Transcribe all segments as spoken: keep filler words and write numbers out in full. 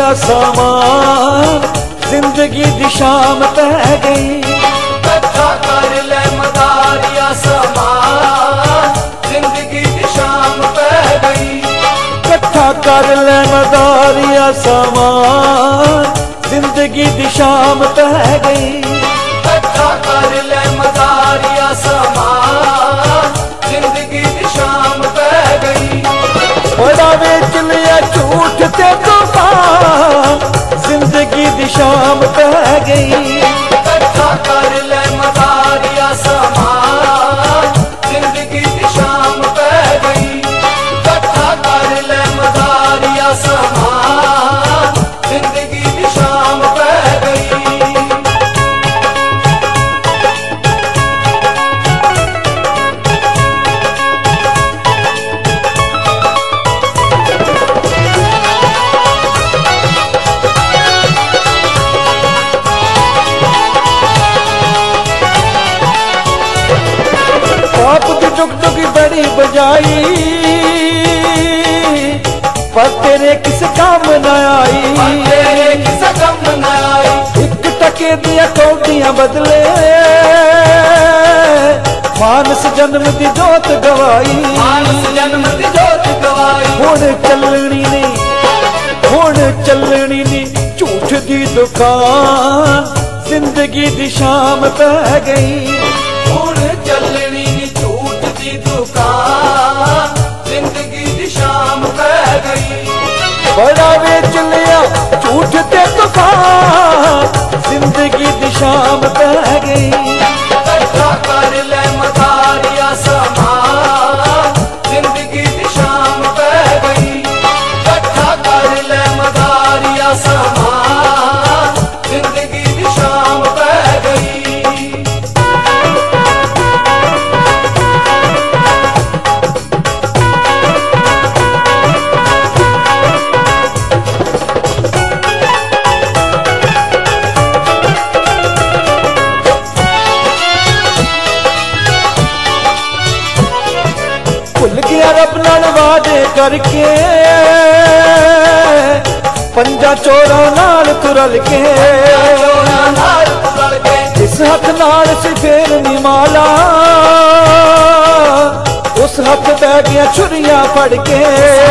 मदारिया सामान जिंदगी दी शाम पै गई। कट्ठा कर ले मदारिया सामान जिंदगी दी शाम पै गई। कट्ठा कर ले मदारिया सामान जिंदगी दी शाम पै गई। कट्ठा कर ले मदारिया सामान जिंदगी दी शाम पै गई। बड़ा बेच लिया झूठ ते तूफान जिंदगी दी शाम पै गई। कट्ठा कर ले मदारिया सामान जिंदगी दी शाम पै गई। कट्ठा कर ले मदारिया सामान जिंदगी दी शाम पै गई। बाप की जुग जुग बड़ी बजाई पर तेरे किस काम न आई। तेरे किस काम न आई। एक टके दिया कौडियां बदले मानस जन्म दी जोत गवाई। मानस जन्म दी जोत गवाई। हुण चलनी नी हुण चलनी नी झूठ दी दुकान जिंदगी दी शाम पै गई। हुण चलनी नी झूठ दी दुकान जिंदगी दी शाम पै गई। बड़ा बेच लिया झूठ ते तूफान जिंदगी दी शाम पै गई। कट्ठा कर ले मदारिया सामान जिंदगी दी शाम पै गई। कट्ठा कर ले मदारिया सामान जिंदगी दी शाम पै गई। भुल गया रब नाल वादे करके पंजा चोरा नाल तुरल के। जिस हथ नाल सी फेर नी माला उस हथ बह गया छुरियां फड़ के।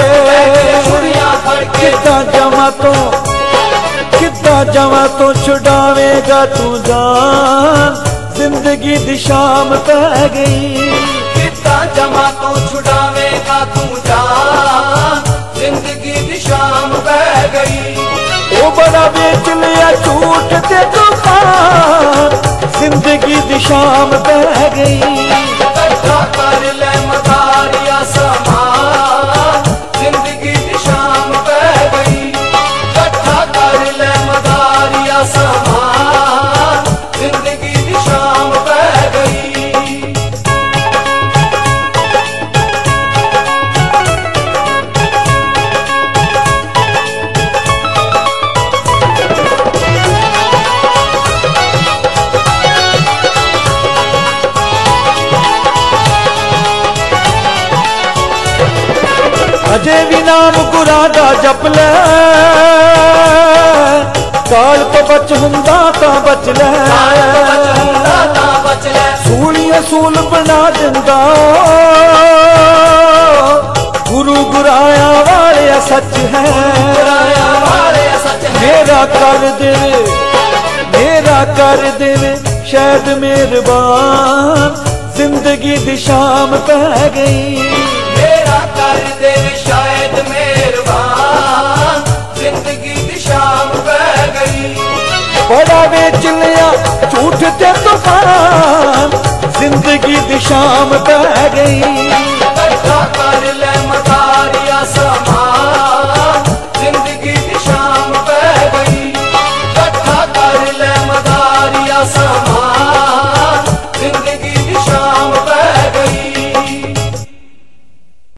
किद्दां जमा तो किद्दां जमा तो छुड़ावेगा तू जान जिंदगी दी शाम पै गई। किद्दां जमा तो छुड़ावेगा तू जान जिंदगी दी शाम पै गई। ओ बड़ा बेच लिया झूठ ते तूफान जिंदगी दी शाम पै गई। कट्ठा कर ले मदारिया सामान जिंदगी दी शाम पै गई। कट्ठा कर ले मदारिया सामान जिंदगी दी शाम पै गई। अजे भी नाम गुरा दा जप ले काल तो बच हुंदा तां बच ले। सूलियां सूल बना दिंदा गुरु गुराया वाले सच है। मेरा कर दे मेरा कर दे शायद मेहरबान जिंदगी दी शाम पै गई। मेरा कर दे शायद मेहरबान जिंदगी दी शाम पै गई। बड़ा बेच लिया झूठ ते तूफान जिंदगी दी शाम पै गई। कट्ठा कर ले मदारिया सामान